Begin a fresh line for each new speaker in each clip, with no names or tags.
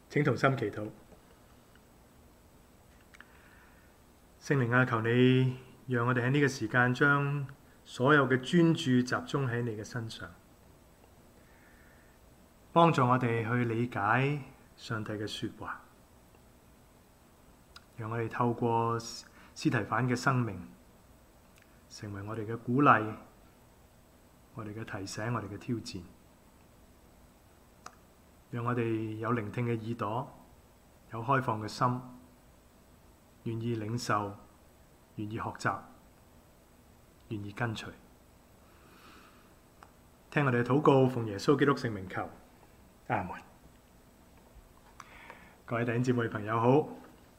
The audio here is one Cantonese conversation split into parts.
請同心祈禱。聖靈啊，求你讓我哋喺呢個時間將所有嘅專注集中喺你嘅身上，幫助我哋去理解上帝嘅說話，讓我哋透過司提反嘅生命成為我哋嘅鼓勵，我哋嘅提醒，我哋嘅挑戰，讓我哋有聆聽嘅耳朵，有開放嘅心，願意領受，願意學習，願意跟隨。聽我哋嘅禱告，奉耶穌基督聖名求，阿門。各位弟兄姊妹朋友好，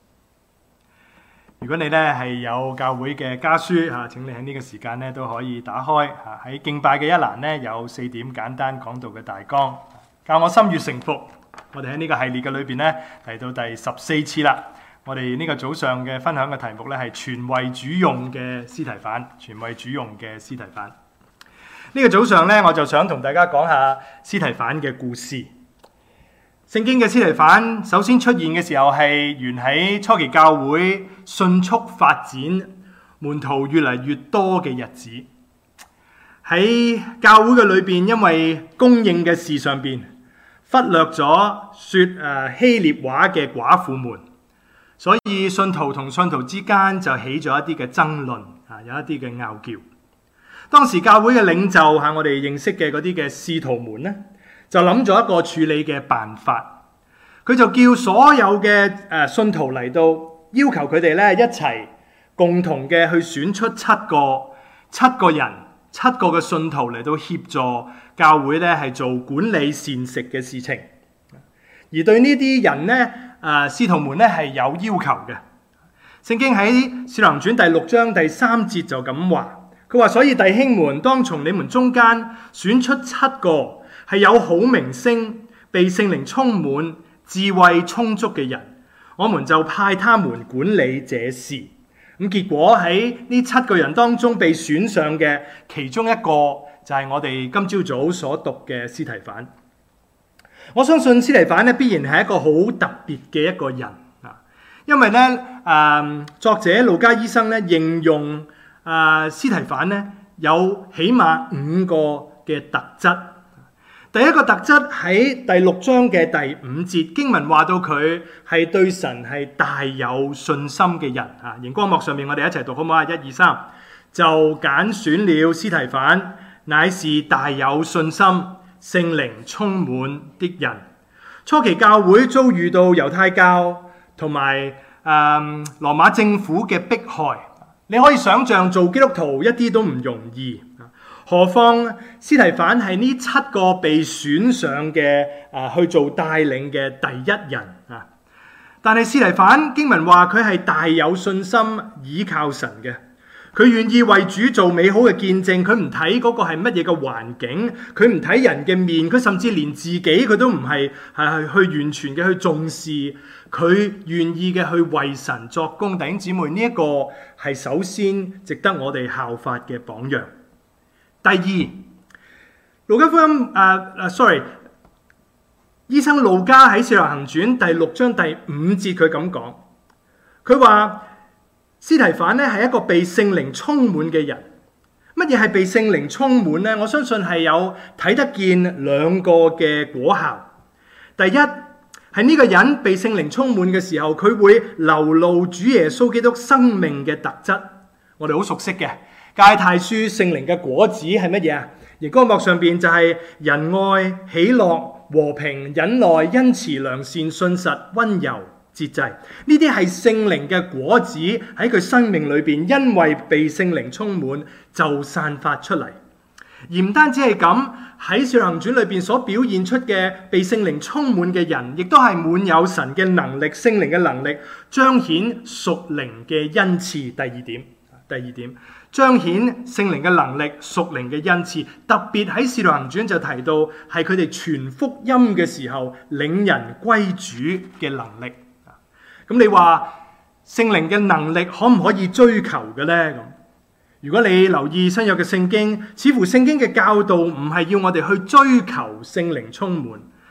如果你咧係有教會嘅家書嚇，請你喺呢個時間咧都可以打開嚇，喺敬拜嘅一欄咧有4點簡單講道嘅大綱，教我心悅誠服。我哋喺呢個系列嘅裏邊咧嚟到第14次啦。我哋呢個早上嘅分享嘅題目咧係全為主用嘅司提反，全為主用嘅司提反。呢個早上咧，我就想同大家講下司提反嘅故事。聖經嘅司提反首先出現嘅時候係原喺初期教會迅速發展、門徒越嚟越多嘅日子。喺教會嘅裏邊，因為供應嘅事上邊忽略咗說希臘話嘅寡婦們，所以信徒同信徒之間就起咗一啲嘅爭論，有一啲嘅拗撬。當時教會嘅領袖我哋認識嘅嗰啲嘅使徒們呢，就諗咗一個處理嘅辦法。佢就叫所有嘅信徒嚟到，要求佢哋咧一齊共同嘅去選出七個人、7個嘅信徒嚟到協助教會咧係做管理膳食嘅事情。而對呢啲人呢，使徒們咧係有要求嘅。聖經喺《使徒行傳》第6章第3節就咁話。佢話：所以弟兄們，當從你們中間選出7個係有好名聲、被聖靈充滿、智慧充足嘅人，我們就派他們管理這事。咁結果喺呢7個人當中被選上嘅其中一個就係我哋今朝早所讀嘅司提反。我相信司提反咧必然係一個好特別嘅一個人啊，因為咧作者路加醫生咧形容司提反咧有起碼5個嘅特質。第一個特質喺第6章嘅第5節，經文話到佢係對神係大有信心嘅人啊。熒光幕上面我哋一齊讀好唔好啊？1、2、3，就揀選了司提反，乃是大有信心、聖靈充滿的人。初期教會遭遇到猶太教同埋羅馬政府嘅迫害。你可以想象做基督徒一啲都唔容易，何況司提反係呢7個被選上嘅去做帶領嘅第一人啊！但係司提反經文話佢係大有信心，倚靠神嘅，佢願意為主做美好嘅見證，佢唔睇嗰個係乜嘢嘅環境，佢唔睇人嘅面，佢甚至連自己佢都唔係去完全嘅去重視。佢願意嘅去為神作工。弟兄姊妹，呢一個係首先值得我哋效法嘅榜樣。第二，路加福音醫生路加喺《使徒行傳》第6章第5節佢咁講，佢話司提反咧係一個被聖靈充滿嘅人。乜嘢係被聖靈充滿呢？我相信係有睇得見2個嘅果效。第一，係呢個人被聖靈充滿嘅時候，佢會流露主耶穌基督生命嘅特質。我哋好熟悉嘅加拉太書聖靈嘅果子係乜嘢啊？熒光幕上邊就係仁愛、喜樂、和平、忍耐、恩慈、良善、信實、溫柔、節制。呢啲係聖靈嘅果子喺佢生命裏邊，因為被聖靈充滿就散發出嚟。而唔單止係咁，喺《使徒行傳》裏邊所表現出嘅被聖靈充滿嘅人，亦都係滿有神嘅能力、聖靈嘅能力，彰顯屬靈嘅恩賜。第二點，彰顯聖靈嘅能力、屬靈嘅恩賜。特別喺《使徒行傳》就提到，係佢哋傳福音嘅時候，領人歸主嘅能力。咁你話聖靈嘅能力可唔可以追求嘅呢？如果你留意新約嘅聖經，似乎聖經嘅教導唔係要我哋去追求聖靈充滿。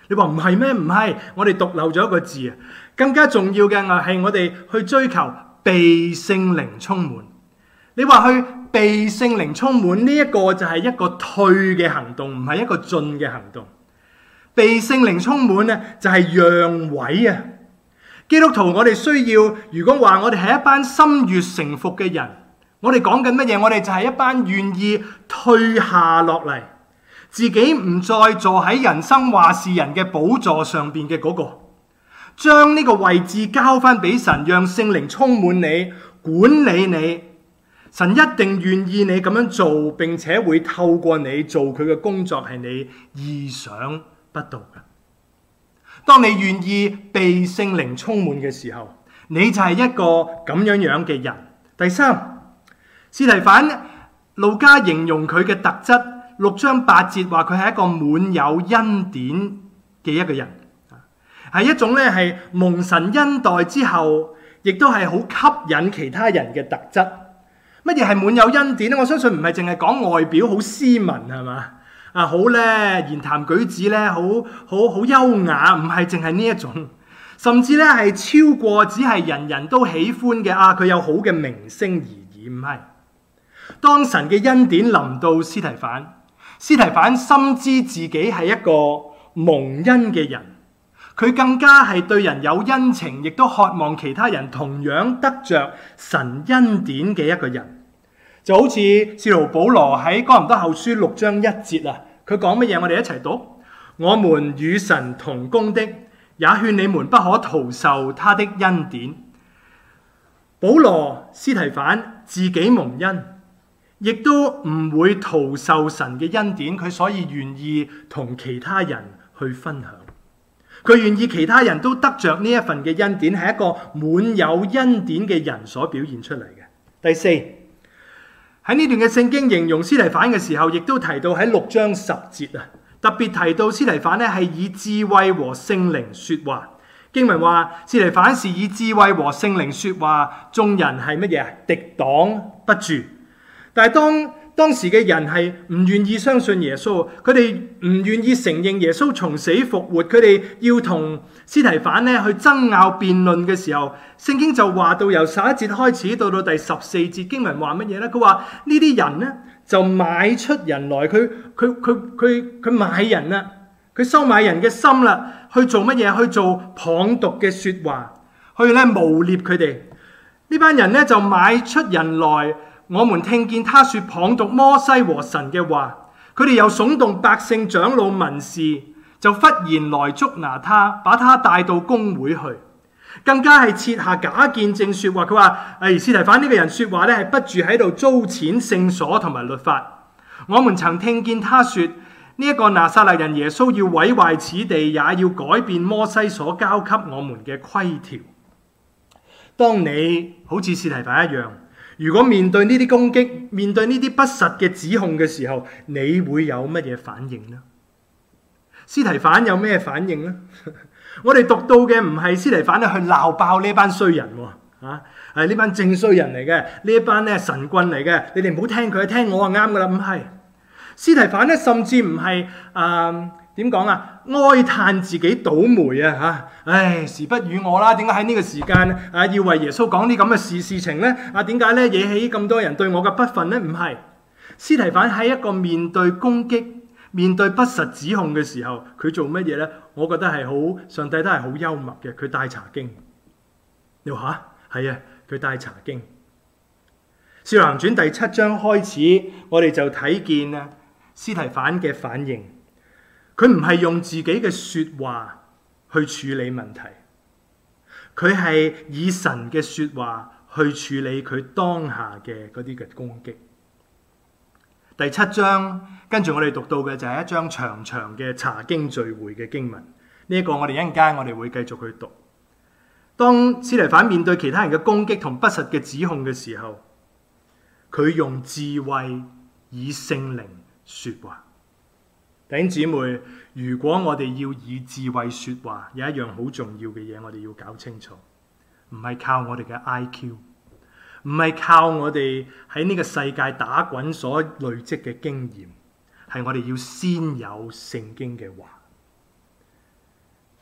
你話唔係咩？唔係，我哋讀漏咗一個字啊！更加重要嘅係我哋去追求被聖靈充滿。你話去被聖靈充滿呢一個就係一個退嘅行動，唔係一個進嘅行動。被聖靈充滿咧就係讓位啊！基督徒我哋需要，如果話我哋係一班心悅誠服嘅人，我哋講緊乜嘢？我哋就係一班願意退下落嚟，自己唔再坐喺人生話事人嘅寶座上邊嘅嗰個，將呢個位置交翻俾神，讓聖靈充滿你，管理你。神一定願意你咁樣做，並且會透過你做佢嘅工作，係你意想不到嘅。當你願意被聖靈充滿嘅時候，你就係一個咁樣嘅人。第三，司提反路加形容佢嘅特質，6章8節話佢係一個滿有恩典嘅一個人，係一種咧係蒙神恩待之後，亦都係好吸引其他人嘅特質。乜嘢係滿有恩典咧？我相信唔係淨係講外表好斯文係嘛？好咧言談舉止咧好優雅，唔係淨係呢一種，甚至咧係超過只係人人都喜歡嘅佢有好嘅名聲而已，唔係。當神嘅恩典臨到司提反深知自己係一個蒙恩嘅人，佢更加係對人有恩情，亦都渴望其他人同樣得着神恩典嘅一個人。就好似使徒保羅喺哥林多後書6章1節佢講乜嘢？我哋一齊讀：我們與神同工的，也勸你們不可徒受他的恩典。保羅、司提反自己蒙恩，亦都唔會徒受神嘅恩典，佢所以願意同其他人去分享。佢願意其他人都得着呢一份嘅恩典，係一個滿有恩典嘅人所表現出嚟嘅。第四，喺呢段嘅聖經形容司提反嘅時候，亦都提到喺6章10節特別提到司提反係以智慧和聖靈說話。經文話司提反是以智慧和聖靈說話，眾人係乜嘢？敵擋不住。但係當時嘅人係唔願意相信耶穌，佢哋唔願意承認耶穌從死復活，佢哋要同司提反去爭拗辯論嘅時候，聖經就話到由11節開始到第14節，經文話乜嘢呢？佢話呢啲人呢就買出人來，佢買人啦，佢收買人嘅心啦，去做乜嘢？去做謗讟嘅說話，去誣衊佢哋。呢班人呢就買出人來。我們聽見他說謗讟摩西和神嘅話，佢哋又聳動百姓長老文士，就忽然來捉拿他，把他帶到公會去，更加係設下假見證說話。佢話司提反呢個人說話咧係不住喺度糟踐聖所同埋律法。我們曾聽見他說呢一個拿撒勒人耶穌要毀壞此地，也要改變摩西所交給我們嘅規條。當你好似司提反一樣，如果面對呢啲攻擊，面對呢啲不實嘅指控嘅時候，你會有乜嘢反應呢？司提反有咩反應呢？我哋讀到嘅唔係司提反去鬧爆呢班衰人喎，係呢班正衰人嚟嘅，呢一班神棍嚟嘅，你哋唔好聽佢，聽我就啱噶啦。唔係，司提反甚至唔係點講哀嘆自己倒霉時不與我啦，點解喺呢個時間要為耶穌講啲咁嘅事情呢？點解惹起咁多人對我嘅不忿呢？唔係，司提反喺一個面對攻擊、面對不實指控嘅時候，佢做乜嘢呢？我覺得係上帝都係好幽默嘅，佢帶查經。你話係啊，佢帶查經。使徒行傳第7章開始，我哋就睇見司提反嘅反應。佢唔係用自己嘅說話去處理問題，佢係以神嘅說話去處理佢當下嘅嗰啲嘅攻擊。第7章跟住我哋讀到嘅就係一章長長嘅查經聚會嘅經文。呢一個我哋一陣間我哋會繼續去讀。當司提反面對其他人嘅攻擊同不實嘅指控嘅時候，佢用智慧以聖靈說話。弟兄姊妹，如果我哋要以智慧說話，有一樣好重要嘅嘢，我哋要搞清楚，唔係靠我哋嘅 IQ， 唔係靠我哋喺呢個世界打滾所累積嘅經驗，係我哋要先有聖經嘅話。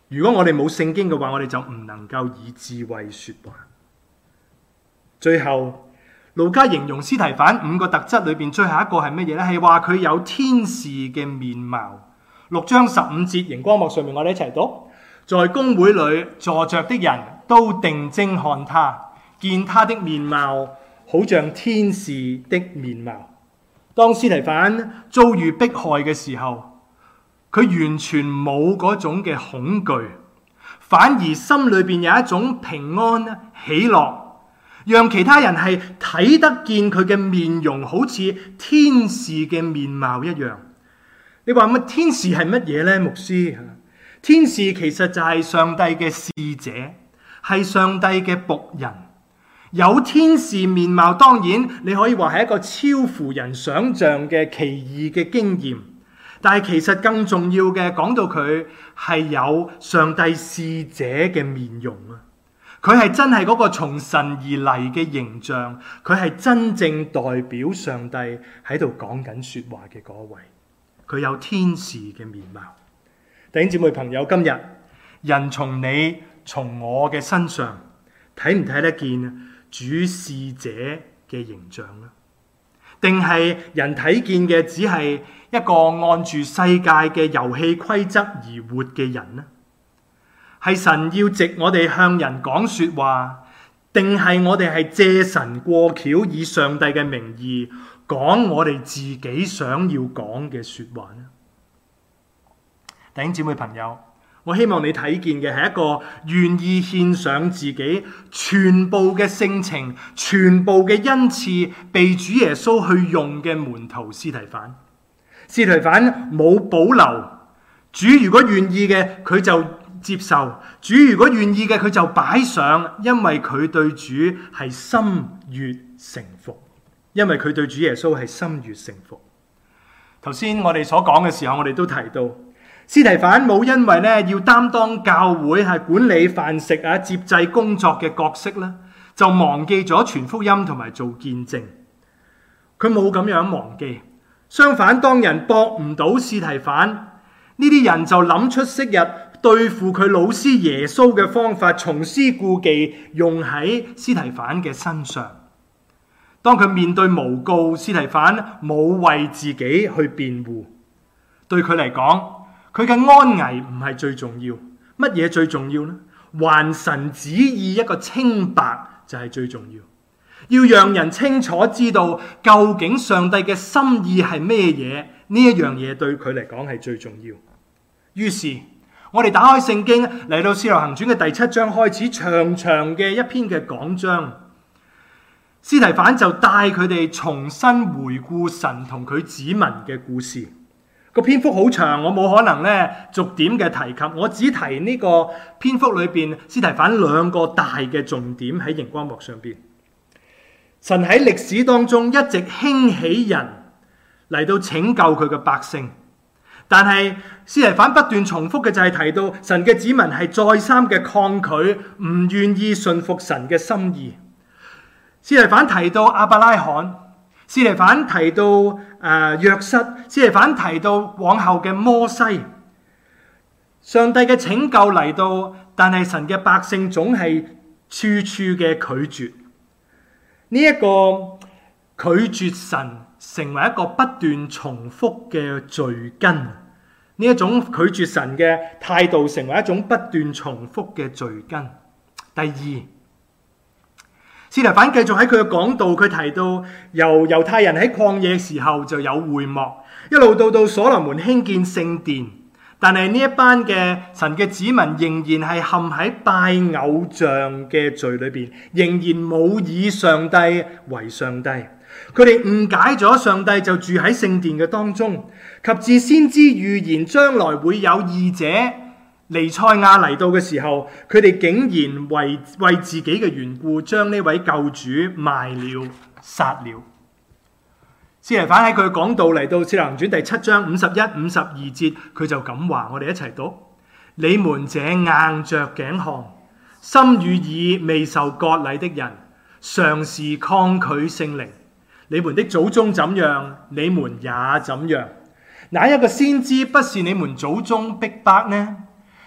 如果我哋冇聖經嘅話，我哋就唔能夠以智慧說話。最後，路加形容司提反5個特質裏邊最後一個係乜嘢呢？係話佢有天使嘅面貌。6章15節，熒光幕上面我哋一齊讀：在公會裏坐着的人都定睛看他，見他的面貌好像天使的面貌。當司提反遭遇迫害嘅時候，佢完全冇嗰種嘅恐懼，反而心裏邊有一種平安喜樂，讓其他人係睇得見佢嘅面容好似天使嘅面貌一樣。你話乜天使係乜嘢呢？牧師，天使其實就係上帝嘅使者，係上帝嘅僕人。有天使面貌，當然你可以話係一個超乎人想象嘅奇異嘅經驗。但係其實更重要嘅，講到佢係有上帝使者嘅面容啊！佢係真係嗰個從神而嚟嘅形象，佢係真正代表上帝喺度講緊說話嘅嗰位。佢有天使嘅面貌。弟兄姊妹朋友，今日人從你從我嘅身上睇唔睇得見主使者嘅形象呢？定係人睇見嘅只係一個按住世界嘅遊戲規則而活嘅人呢？係神要藉我哋向人講說話，定係我哋係借神過橋，以上帝嘅名義講我哋自己想要講嘅說話呢？弟兄姊妹朋友，我希望你睇見嘅係一個願意獻上自己全部嘅性情、全部嘅恩賜，被主耶穌去用嘅門徒司提反。司提反冇保留，主如果願意嘅佢就接受，主如果願意嘅佢就擺上，因為佢對主係心悅誠服，因為佢對主耶穌係心悅誠服。頭先我哋所講嘅時候，我哋都提到司提反冇因為咧要擔當教會係管理飯食啊、接濟工作嘅角色咧，就忘記咗傳福音同埋做見證。佢冇咁樣忘記，相反，當人駁唔到司提反，呢啲人就諗出昔日對付佢老師耶穌嘅方法，重施故技用喺司提反嘅身上。當佢面對誣告，司提反冇為自己去辯護。對佢嚟講，佢嘅安危唔係最重要，乜嘢最重要呢？還神旨意一個清白就係最重要，要讓人清楚知道究竟上帝嘅心意係咩嘢，呢一樣嘢對佢嚟講係最重要。於是我哋打開聖經嚟到《使徒行傳》嘅第7章，開始長長嘅一篇嘅講章。司提反就帶佢哋重新回顧神同佢子民嘅故事。個篇幅好長，我冇可能咧逐點嘅提及，我只提呢個篇幅裏邊司提反2個大嘅重點喺熒光幕上邊。神喺歷史當中一直興起人嚟到拯救佢嘅百姓，但係司提反不斷重複嘅就係提到神嘅子民係再三嘅抗拒，唔願意順服神嘅心意。司提反提到亞伯拉罕，司提反提到約瑟，司提反提到往後嘅摩西。上帝嘅拯救嚟到，但係神嘅百姓總係處處嘅拒絕。呢一個拒絕神成為一個不斷重複嘅罪根，呢一種拒絕神嘅態度成為一種不斷重複嘅罪根。第二，司提反繼續喺佢嘅講道，佢提到由猶太人喺曠野時候就有會幕，一路到所羅門興建聖殿，但係呢一班嘅神嘅子民仍然係陷喺拜偶像嘅罪裏邊，仍然冇以上帝為上帝。佢哋誤解咗上帝就住喺聖殿嘅當中，及至先知預言將來會有義者彌賽亞嚟到嘅時候，佢哋竟然為自己嘅緣故，將呢位救主賣了、殺了。司提反喺佢講道嚟到《使徒行傳》第7章51、52節，佢就咁話，我哋一齊讀：你們這硬着頸項、心與耳未受割禮的人，常時抗拒聖靈，你們的祖宗怎樣，你們也怎樣。哪一個先知不是你們祖宗逼迫呢？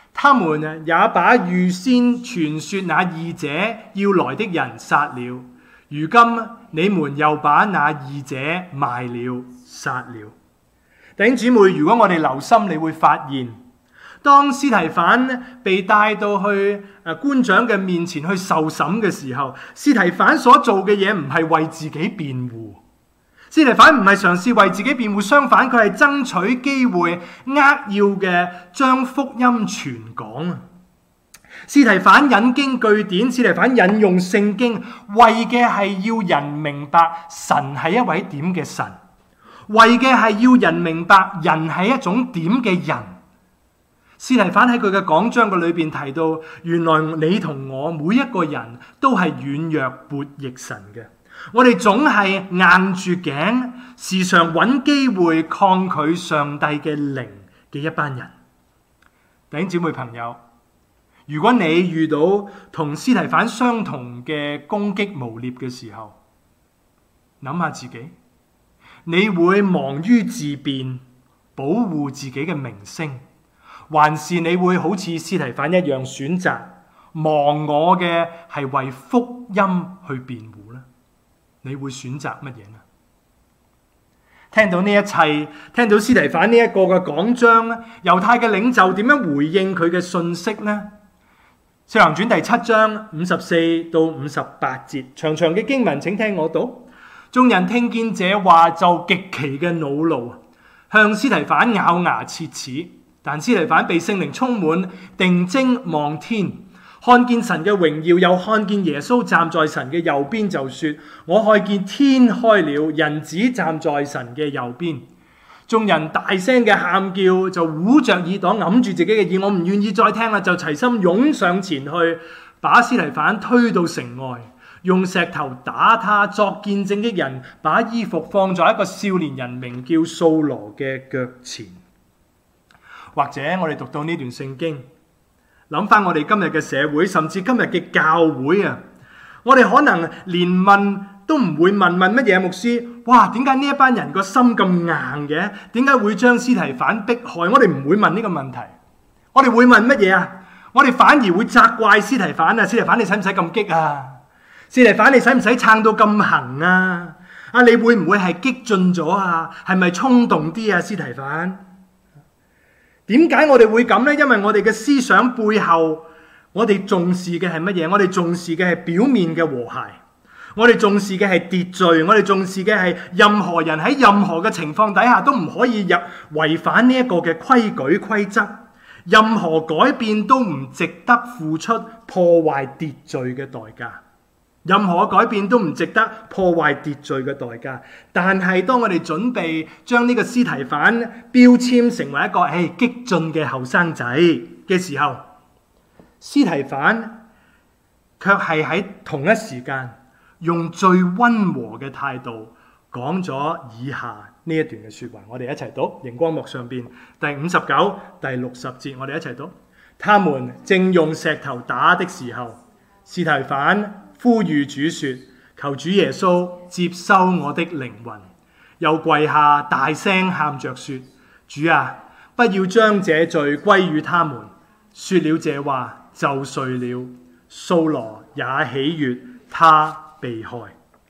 他們也把預先傳說那義者要來的人殺了。如今你們又把那義者賣了、殺了。弟兄姊妹，如果我哋留心，你會發現，當司提反被帶到去官長嘅面前去受審嘅時候，司提反所做嘅嘢唔係為自己辯護，司提反唔係嘗試為自己辯護，相反佢係爭取機會，扼要嘅將福音傳講。司提反引經據典，司提反引用聖經，為嘅係要人明白神係一位點嘅神，為嘅係要人明白人係一種點嘅人。司提反喺佢嘅講章嘅裏邊提到，原來你同我每一個人都係軟弱悖逆神嘅，我哋總係硬住頸，時常揾機會抗拒上帝嘅靈嘅一班人。弟兄姊妹朋友，如果你遇到同司提反相同嘅攻擊誣衊嘅時候，諗下自己，你會忙於自辯，保護自己嘅名聲，還是你會好似司提反一樣選擇忘我嘅係為福音去辯護呢？你會選擇乜嘢呢？聽到呢一切，聽到司提反呢一個嘅講章，猶太嘅領袖點樣回應佢嘅信息呢？《使徒行傳》第7章54到58節，長長嘅經文，請聽我讀。眾人聽見這話就極其嘅惱怒，向司提反咬牙切齒。但司提反被聖靈充滿，定睛望天，看見神嘅榮耀，又看見耶穌站在神嘅右邊，就說：我看見天開了，人子站在神嘅右邊。眾人大聲嘅喊叫，就捂着耳朵，揞住自己嘅耳，我唔願意再聽啦，就齊心湧上前去，把司提反推到城外，用石頭打他。作見證的人把衣服放在一個少年人名叫掃羅嘅腳前。或者我哋讀到呢段聖經，諗翻我哋今日嘅社會，甚至今日嘅教會啊，我哋可能連問都唔會問乜嘢牧師，哇，點解呢一班人個心咁硬嘅？點解會將司提反迫害？我哋唔會問呢個問題，我哋會問乜嘢啊？我哋反而會責怪司提反啊！司提反你使唔使咁激啊？司提反你使唔使撐到咁行啊？啊，你會唔會係激進咗啊？係咪衝動啲啊？司提反？點解我哋會咁呢？因為我哋嘅思想背後，我哋重視嘅係乜嘢？我哋重視嘅係表面嘅和諧，我哋重視嘅係秩序，我哋重視嘅係任何人喺任何嘅情況底下都唔可以違反呢一個嘅規矩規則，任何改變都唔值得付出破壞秩序嘅代價。任何改變都唔值得破壞秩序嘅代價，但係當我哋準備將呢個司提反標籤成為一個激進嘅後生仔嘅時候，司提反卻係喺同一時間用最溫和嘅態度講咗以下呢一段嘅說話。我哋一齊讀熒光幕上邊第59、第60節，我哋一齊讀。他們正用石頭打的時候，司提反呼籲主說：求主耶穌接收我的靈魂。又跪下大聲喊着說：主啊，不要將這罪歸於他們。說了這話就睡了。掃羅也喜悅他被害。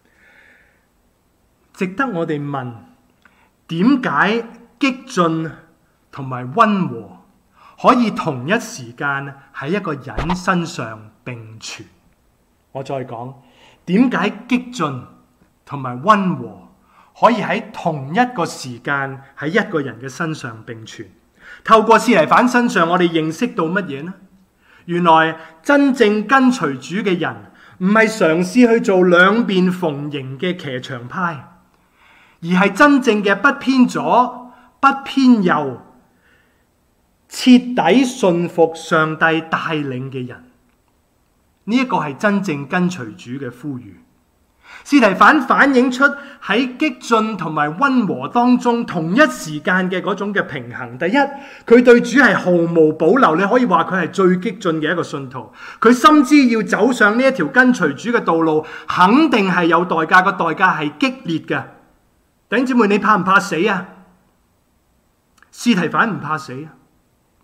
值得我哋問，點解激進同埋溫和可以同一時間喺一個人身上並存？我再講，點解激進同埋溫和可以喺同一個時間喺一個人嘅身上並存？透過司提反身上，我哋認識到乜嘢呢？原來真正跟隨主嘅人，唔係嘗試去做兩邊逢迎嘅騎牆派，而係真正嘅不偏左、不偏右，徹底信服上帝帶領嘅人。呢一個係真正跟隨主嘅呼籲。司提反反映出喺激進同埋溫和當中同一時間嘅嗰種嘅平衡。第一，佢對主係毫無保留，你可以話佢係最激進嘅一個信徒。佢深知要走上呢一條跟隨主嘅道路，肯定係有代價，個代價係激烈嘅。弟兄姊妹，你怕唔怕死啊？司提反唔怕死啊？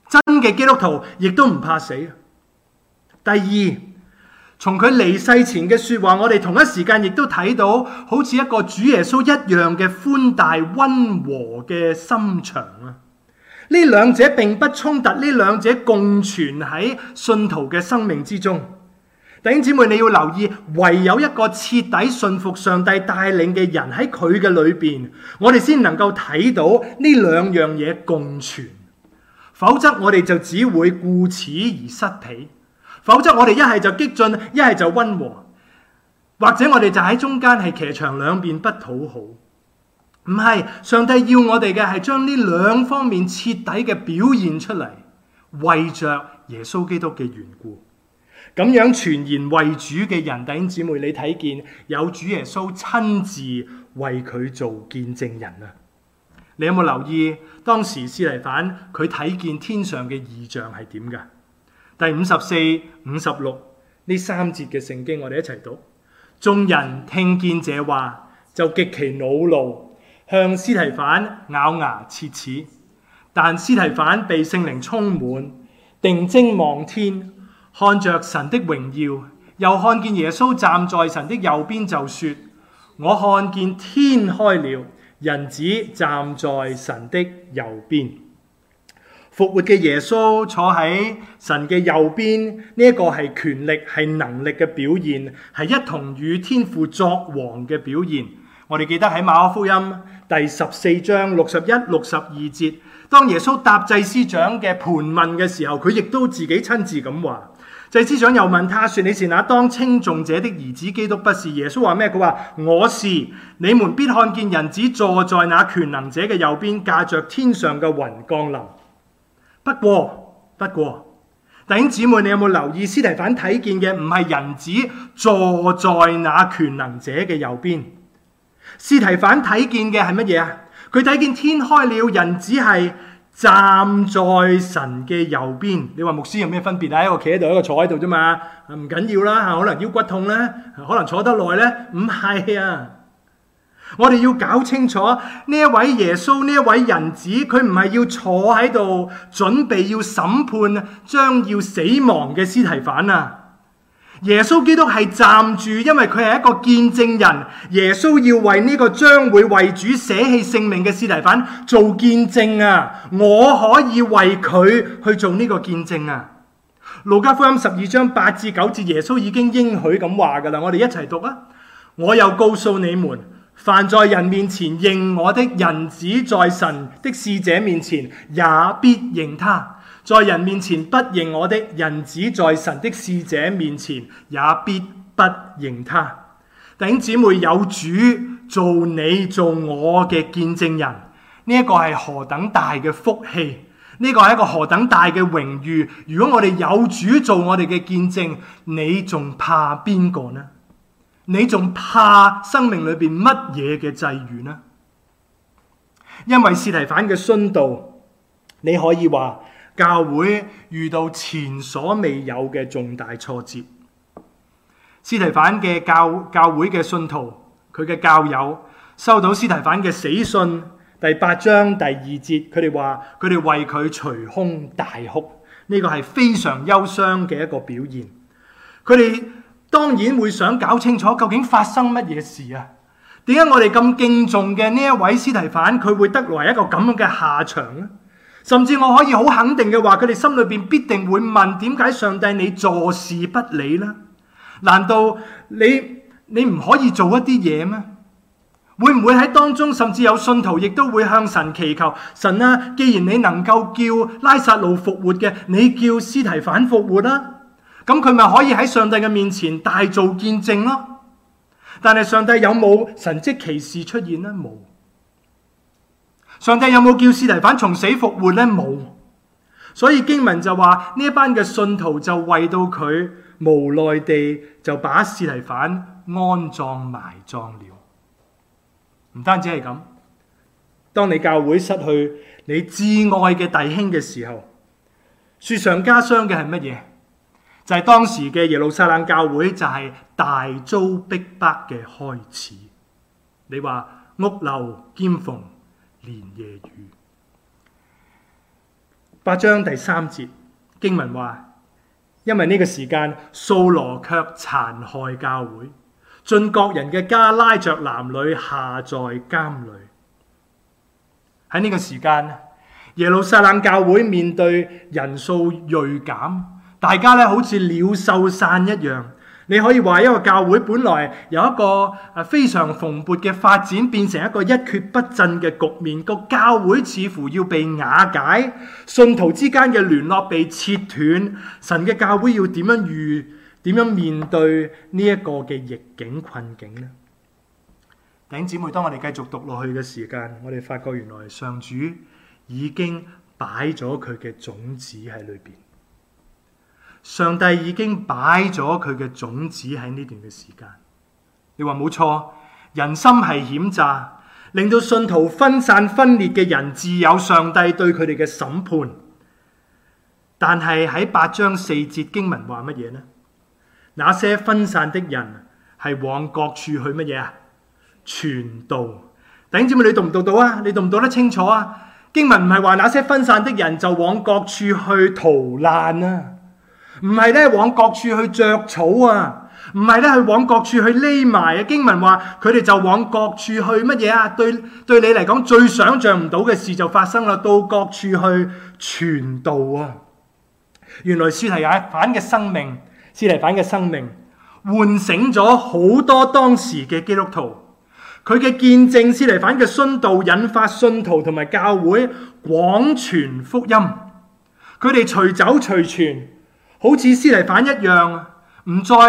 真嘅基督徒亦都唔怕死。第二，從佢離世前嘅說話，我哋同一時間亦都睇到好似一個主耶穌一樣嘅寬大溫和嘅心腸啊！呢兩者並不衝突，呢兩者共存喺信徒嘅生命之中。弟兄姊妹，你要留意，唯有一個徹底信服上帝帶領嘅人喺佢嘅裏邊，我哋先能夠睇到呢兩樣嘢共存。否則我哋就只會顧此而失彼。否則我哋一係就激進，一係就溫和，或者我哋就喺中間係騎牆兩邊不討好。唔係，上帝要我哋嘅係將呢兩方面徹底嘅表現出嚟，為着耶穌基督嘅緣故。咁樣全然為主嘅人，弟兄姊妹，你睇見有主耶穌親自為佢做見證人啊！你有冇留意當時司提反佢睇見天上嘅異象係點㗎？第54、56呢三節嘅聖經，我哋一齊讀。眾人聽見這話，就極其惱怒，向司提反咬牙切齒。但司提反被聖靈充滿，定睛望天，看着神的榮耀，又看見耶穌站在神的右邊，就說：我看見天開了，人子站在神的右邊。復活嘅耶穌坐喺神嘅右邊，呢一個係權力、係能力嘅表現，係一同與天父作王嘅表現。我哋記得喺馬可福音第14章61、62節，當耶穌答祭司長嘅盤問嘅時候，佢亦都自己親自咁話。祭司長又問他說：你是那當稱頌者的兒子基督不是？耶穌話咩？佢話：我是。你們必看見人子坐在那權能者嘅右邊，駕着天上嘅雲降臨。不過，弟兄姊妹，你有冇留意司提反睇見嘅唔係人子坐在那權能者嘅右邊？司提反睇見嘅係乜嘢啊？佢睇見天開了，人子係站在神嘅右邊。你話牧師有咩分別啊？一個企喺度，一個坐喺度啫嘛，唔緊要啦。可能腰骨痛咧，可能坐得耐咧，唔係啊。我哋要搞清楚呢一位耶穌，呢一位人子，佢唔係要坐喺度準備要審判將要死亡嘅司提反啊。耶穌基督係站住，因為佢係一個見證人。耶穌要為呢個將會為主捨棄性命嘅司提反做見證啊！我可以為佢去做呢個見證啊！路加福音12章8至9節，耶穌已經應許咁話噶啦，我哋一齊讀啊！我又告訴你們，凡在人面前認我的，人子在神的使者面前也必認他。在人面前不認我的，人子在神的使者面前也必不認他。弟兄姊妹，有主做你做我嘅見證人，呢一個係何等大嘅福氣，呢個係一個何等大嘅榮譽。如果我哋有主做我哋嘅見證，你仲怕邊個呢？你仲怕生命裏邊乜嘢嘅際遇呢？因為司提反嘅殉道，你可以話教會遇到前所未有嘅重大挫折。司提反嘅教會嘅信徒，佢嘅教友收到司提反嘅死訊，第8章第2節，佢哋話佢哋為佢捶胸大哭，呢個係非常憂傷嘅一個表現。佢哋當然會想搞清楚究竟發生乜嘢事啊？點解我哋咁敬重嘅呢一位司提反，佢會得來一個咁樣嘅下場呢？甚至我可以好肯定嘅話，佢哋心裏邊必定會問：點解上帝你坐視不理呢？難道你唔可以做一啲嘢咩？會唔會喺當中甚至有信徒亦都會向神祈求：神啊，既然你能夠叫拉撒路復活嘅，你叫司提反復活啦，咁佢咪可以喺上帝嘅面前大做見證咯？但係上帝有冇神蹟奇事出現呢？冇。上帝有冇叫司提反從死復活呢？冇。所以經文就話呢一班嘅信徒就為到佢無奈地就把司提反安葬埋葬了。唔單止係咁，當你教會失去你至愛嘅弟兄嘅時候，雪上加霜嘅係乜嘢？就係當時嘅耶路撒冷教會就係大遭逼迫嘅開始。你話屋漏兼逢連夜雨。 8章第3節經文話，因為呢個時間掃羅卻殘害教會，進各人嘅家，拉着男女下在監裏。喺呢個時間，耶路撒冷教會面對人數銳減，大家咧好似鳥獸散一樣。你可以話一個教會本來有一個非常蓬勃嘅發展，變成一個一蹶不振嘅局面。個教會似乎要被瓦解，信徒之間嘅聯絡被切斷。神嘅教會要點樣面對呢一個嘅逆境困境呢？弟兄姊妹，當我哋繼續讀落去嘅時間，我哋發覺原來上主已經擺咗佢嘅種子喺裏邊。上帝已經擺咗佢嘅種子喺呢段嘅時間。你話冇錯，人心係險詐，令到信徒分散分裂嘅人自有上帝對佢哋嘅審判。但係喺8章4節經文話乜嘢呢？那些分散的人係往各處去乜嘢啊？傳道。弟兄姊妹，你讀唔讀到啊？你讀唔讀得清楚啊？經文唔係話那些分散的人就往各處去逃難啊，唔係咧往各處去著草啊，唔係咧去往各處去匿埋啊。經文話佢哋就往各處去乜嘢啊？對你嚟講最想象唔到嘅事就發生啦，到各處去傳道啊！原來司提反嘅生命喚醒咗好多當時嘅基督徒，佢嘅見證，司提反嘅殉道引發信徒同埋教會廣傳福音，佢哋隨走隨傳。好似司提反一樣，唔再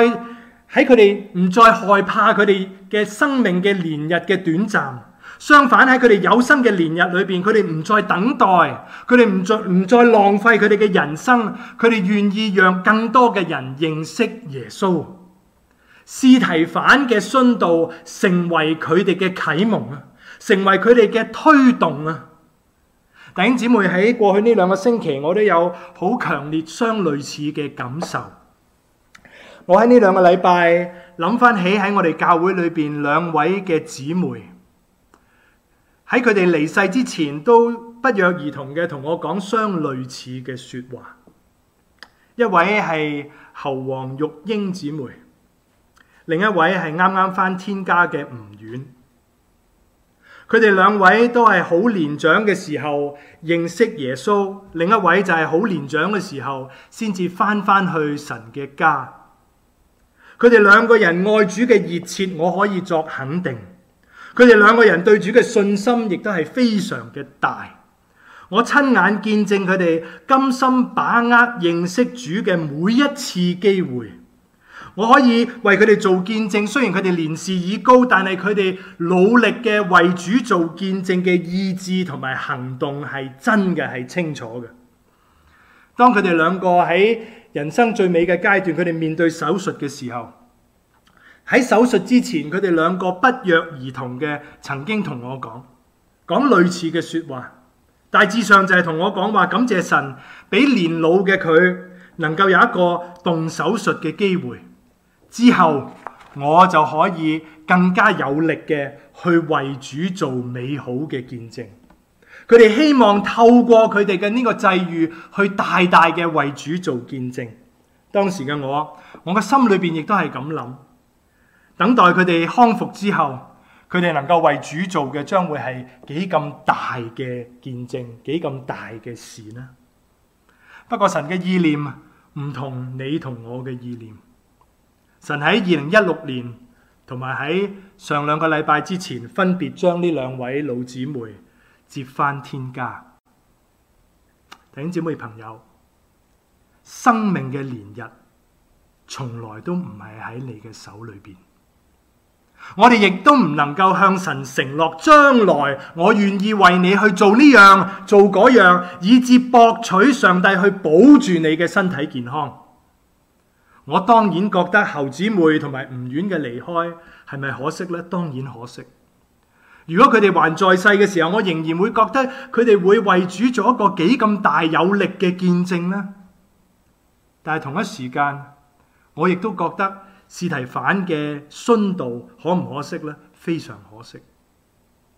害怕佢哋嘅生命嘅年日嘅短暫。相反，喺佢哋有生嘅年日裏邊，佢哋唔再等待，佢哋唔再浪費佢哋嘅人生，佢哋願意讓更多嘅人認識耶穌。司提反嘅殉道成為佢哋嘅啟蒙啊，成為佢哋嘅推動啊。弟兄姊妹，喺過去呢2個星期，我都有好強烈相類似嘅感受。我喺呢2個禮拜諗翻起喺我哋教會裏邊2位嘅姊妹，喺佢哋離世之前都不約而同嘅同我講相類似嘅說話。一位係侯王玉英姊妹，另一位係啱啱返天家嘅吳婉。佢哋2位都係好年長嘅時候認識耶穌，另一位就係好年長嘅時候先至返去神嘅家。佢哋2個人愛主嘅熱切，我可以作肯定。佢哋2個人對主嘅信心亦都係非常嘅大。我親眼見證佢哋甘心把握認識主嘅每一次機會。我可以為佢哋做見證，雖然佢哋年事已高，但係佢哋努力嘅為主做見證嘅意志同埋行動係真嘅，係清楚嘅。當佢哋2個喺人生最美嘅階段，佢哋面對手術嘅時候，喺手術之前，佢哋2個不約而同嘅曾經同我講類似嘅說話，大致上就係同我講話，感謝神俾年老嘅佢能夠有一個動手術嘅機會。之後我就可以更加有力嘅去為主做美好嘅見證。佢哋希望透過佢哋嘅呢個際遇，去大大嘅為主做見證。當時嘅我嘅心裏邊亦都係咁諗，等待佢哋康復之後，佢哋能夠為主做嘅將會係幾咁大嘅見證，幾咁大嘅事呢？不過神嘅意念唔同你同我嘅意念。神喺2016年同埋喺上2個禮拜之前，分別將呢2位老姊妹接返天家。弟兄姊妹朋友，生命嘅年日從來都唔係喺你嘅手裏邊。我哋亦都唔能夠向神承諾將來我願意為你去做呢樣做嗰樣，以致博取上帝去保住你嘅身體健康。我當然覺得侯姊妹同埋吳婉嘅離開係咪可惜呢？當然可惜。如果佢哋還在世嘅時候，我仍然會覺得佢哋會為主做一個幾咁大有力嘅見證呢。但係同一時間，我亦都覺得司提反嘅殉道可唔可惜呢？非常可惜。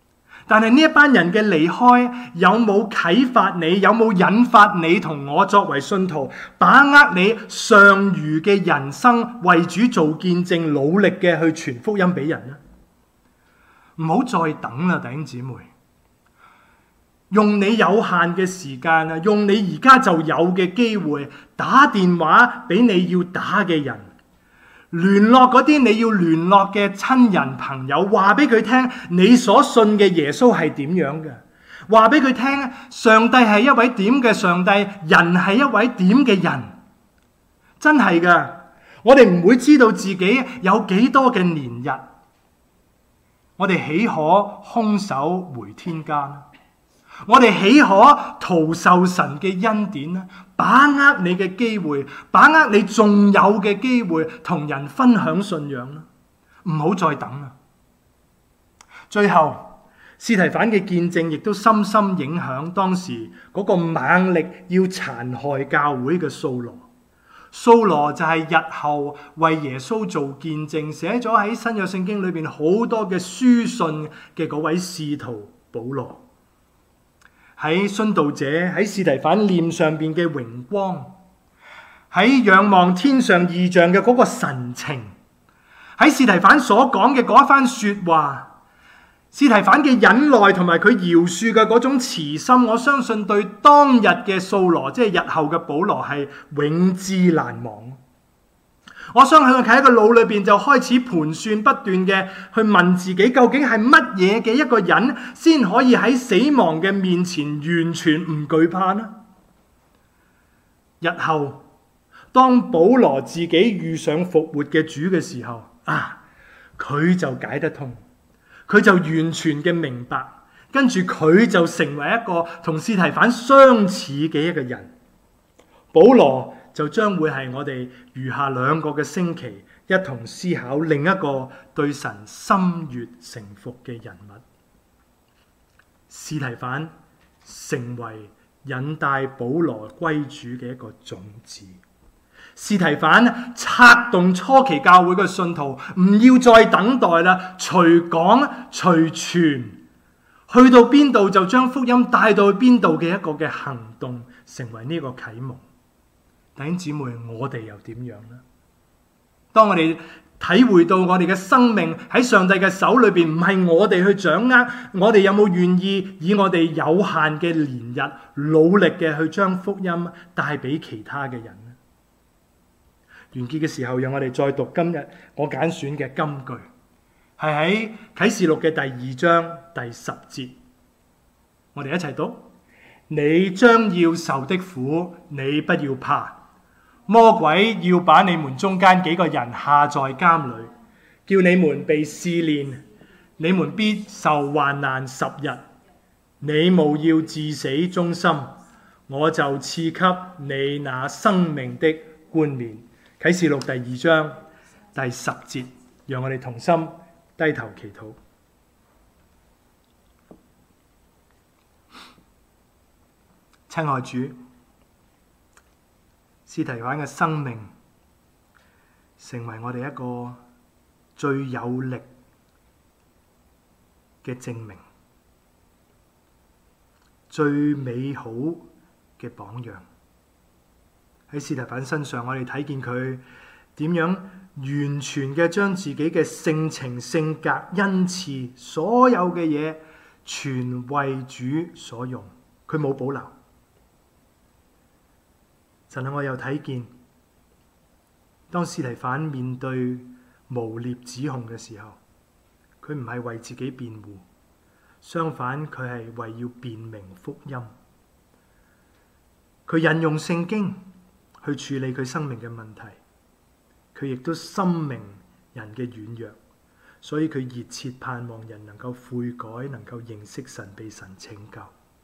但係呢一班人嘅離開，有冇啟發你？有冇引發你同我作為信徒，把握你尚餘嘅人生，為主做見證，努力嘅去傳福音俾人呢？唔好再等啦，弟兄姊妹。用你有限嘅時間啊，用你而家就有嘅機會，打電話俾你要打嘅人，聯絡嗰啲你要聯絡嘅親人朋友，話俾佢聽你所信嘅耶穌係點樣嘅，話俾佢聽上帝係一位點嘅上帝，人係一位點嘅人，真係㗎。我哋唔會知道自己有幾多嘅年日，我哋豈可空手回天家呢？我哋豈可徒受神嘅恩典呢？把握你嘅機會，把握你仲有嘅機會，同人分享信仰啦！唔好再等啦！最後，司提反嘅見證亦都深深影響當時嗰個猛力要殘害教會嘅掃羅。掃羅就係日後為耶穌做見證，寫咗喺新約聖經裏邊好多嘅書信嘅嗰位使徒保羅。喺殉道者喺司提反臉上邊嘅榮光，喺仰望天上異象嘅嗰個神情，喺司提反所講嘅嗰一番說話，司提反嘅忍耐同埋佢饒恕嘅嗰種慈心，我相信對當日嘅掃羅，即係日後嘅保羅，係永誌難忘。我相信佢喺個腦裏邊就開始盤算，不斷嘅去問自己，究竟係乜嘢嘅一個人先可以喺死亡嘅面前完全唔懼怕呢？日後當保羅自己遇上復活嘅主嘅時候，佢就解得通，佢就完全嘅明白，跟住佢就成為一個同司提反相似嘅一個人。保羅就將會係我哋餘下2個嘅星期一同思考另一個對神心悅誠服嘅人物。司提反成為引帶保羅歸主嘅一個種子。司提反策動初期教會嘅信徒唔要再等待啦，隨講隨傳，去到邊度就將福音帶到去邊度嘅一個嘅行動，成為呢個啟蒙。弟兄姊妹，我哋又點樣呢？當我哋體會到我哋嘅生命喺上帝嘅手裏邊，唔係我哋去掌握，我哋有冇願意以我哋有限嘅年日，努力嘅去將福音帶俾其他嘅人呢？完結嘅時候，讓我哋再讀今日我揀選嘅金句，係喺啟示錄嘅第2章第10節，我哋一齊讀：你將要受的苦，你不要怕。魔鬼要把你們中間幾個人下在監裏，叫你們被試煉，你們必受患難10日。你務要至死忠心，我就賜給你那生命的冠冕。啟示錄第2章第10節，讓我哋同心低頭祈禱。親愛主，司提反嘅生命成為我哋一個最有力嘅證明，最美好嘅榜樣。喺司提反身上，我哋睇見佢點樣完全嘅將自己嘅性情、性格、恩賜，所有嘅嘢全為主所用，佢冇保留。神啊，我又睇見，當司提反面對誣衊指控嘅時候，佢唔係為自己辯護，相反佢係為要辯明福音。佢引用聖經去處理佢生命嘅問題，佢亦都深明人嘅軟弱，所以佢熱切盼望人能夠悔改，能夠認識神，被神拯救。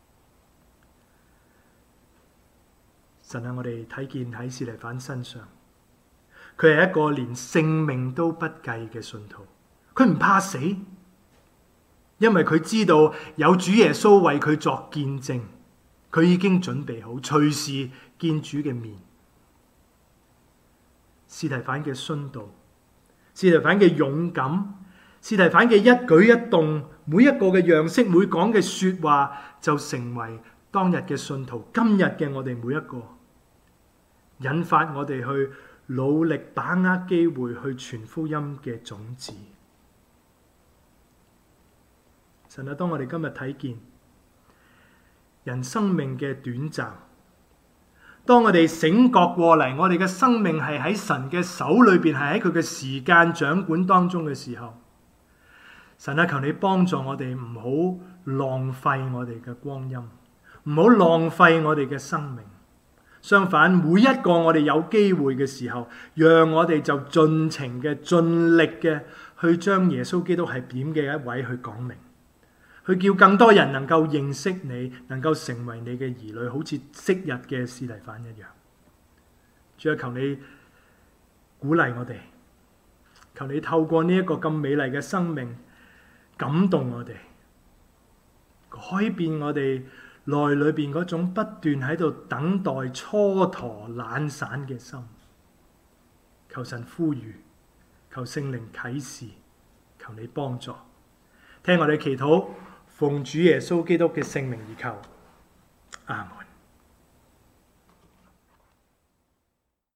神啊，我哋睇見喺司提反身上，佢係一個連性命都不計嘅信徒。佢唔怕死，因為佢知道有主耶穌為佢作見證，佢已經準備好隨時見主嘅面。司提反嘅殉道，司提反嘅勇敢， 司提反嘅一舉一動，每一個嘅樣式，每講嘅說話，就成為當日嘅信徒，今日嘅我哋每一個，引發我哋去努力把握機會去傳福音嘅種子。神啊，當我哋今日睇見人生命嘅短暫，當我哋醒覺過嚟，我哋嘅生命係喺神嘅手裏邊，係喺佢嘅時間掌管當中嘅時候，神啊，求你幫助我哋唔好浪費我哋嘅光陰，唔好浪費我哋嘅生命。相反，每一個我哋有機會嘅時候，讓我哋就盡情嘅、盡力嘅去將耶穌基督係點嘅一位去講明，去叫更多人能夠認識你，能夠成為你嘅兒女，好似昔日嘅司提反一樣。主啊，求你鼓勵我哋，求你透過呢一個咁美麗嘅生命感動我哋，改變我哋內裏邊嗰種不斷喺度等待、蹉跎、懶散嘅心。求神呼籲，求聖靈啟示，求你幫助，聽我哋祈禱，奉主耶穌基督嘅聖名而求，阿門。